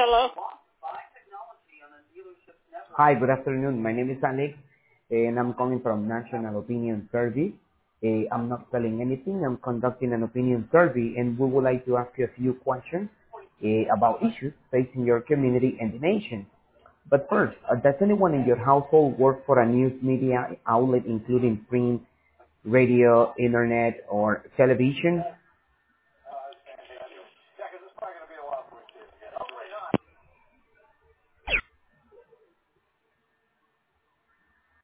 Hello? Hi, good afternoon. My name is Alex, and I'm calling from National Opinion Survey. I'm not selling anything. I'm conducting an opinion survey, and we would like to ask you a few questions about issues facing your community and the nation. But first, does anyone in your household work for a news media outlet, including print, radio, internet, or television?